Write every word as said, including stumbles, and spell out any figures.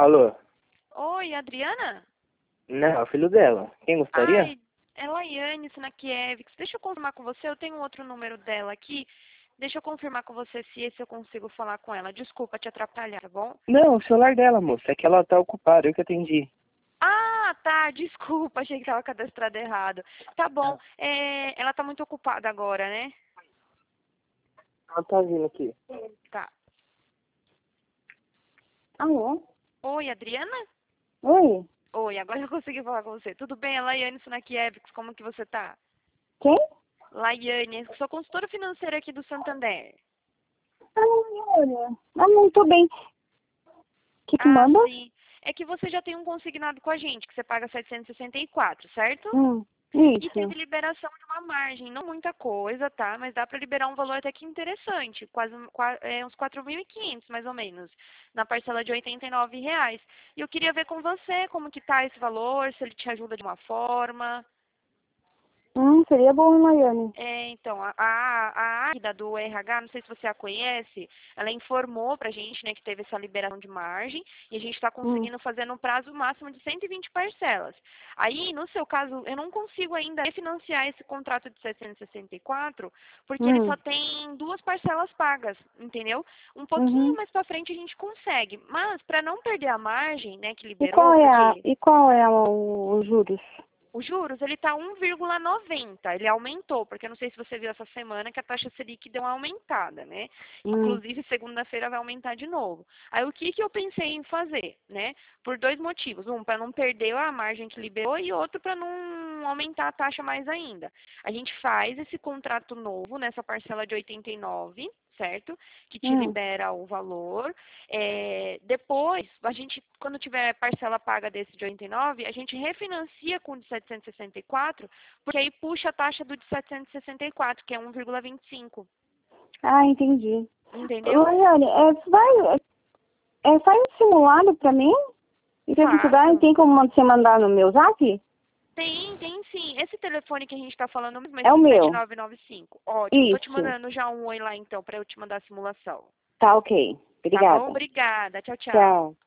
Alô? Oi, Adriana? Não, é o filho dela. Quem gostaria? Ai, é Laiane Sinakiewicz. Deixa eu confirmar com você, eu tenho outro número dela aqui. Deixa eu confirmar com você se esse eu consigo falar com ela. Desculpa te atrapalhar, tá bom? Não, o celular dela, moça. É que ela tá ocupada, eu que atendi. Ah, tá, desculpa, achei que estava cadastrado errado. Tá bom, é, ela tá muito ocupada agora, né? Ela tá vindo aqui. Tá. Alô? Oi, Adriana? Oi? Oi, agora eu consegui falar com você. Tudo bem? É Laiane Sinakiewicz, como que você tá? Quem? Laiane, sou consultora financeira aqui do Santander. Ah, olha. Ah, não, tô bem. O que que Ah, manda? sim. É que você já tem um consignado com a gente, que você paga setecentos e sessenta e quatro, certo? Hum, E teve isso. liberação de uma margem, não muita coisa, tá? Mas dá para liberar um valor até que interessante, quase um- qua- é, uns quatro mil e quinhentos mais ou menos, na parcela de oitenta e nove reais. E eu queria ver com você como que tá esse valor, se ele te ajuda de uma forma. Hum, seria bom, Maiane. É, então, a, a, a Águida do R H, não sei se você a conhece, ela informou pra gente, né, que teve essa liberação de margem e a gente está Hum, conseguindo fazer no prazo máximo de cento e vinte parcelas. Aí, no seu caso, eu não consigo ainda refinanciar esse contrato de setecentos e sessenta e quatro, porque ele só hum, tem duas parcelas pagas, entendeu? Um pouquinho uhum. mais pra frente a gente consegue, mas para não perder a margem, né, que E qual liberou, é a, porque e qual é o, os juros? os juros, ele está um vírgula noventa, ele aumentou, porque eu não sei se você viu essa semana que a taxa Selic deu uma aumentada, né? Hum, Inclusive, segunda-feira vai aumentar de novo. Aí, o que, que eu pensei em fazer, né? Por dois motivos. Um, para não perder a margem que liberou e outro, para não aumentar a taxa mais ainda. A gente faz esse contrato novo nessa parcela de oitenta e nove, certo? Que te hum. libera o valor. É, depois, a gente, quando tiver parcela paga desse de oitenta e nove, a gente refinancia com o de setecentos e sessenta e quatro, porque aí puxa a taxa do de setecentos e sessenta e quatro, que é um vírgula vinte e cinco. Ah, entendi. Entendeu? Maiane, é, vai, é, faz um simulado pra mim? E se precisar, Faço. tem como você mandar no meu zap? Tem, tem sim. Esse telefone que a gente está falando mesmo é É o cinco sete meu. nove nove cinco. Ótimo. Tô te Isso. mandando já um oi lá então para eu te mandar a simulação. Tá ok. Tá bom? Obrigada. Obrigada. Tchau, tchau. Tchau.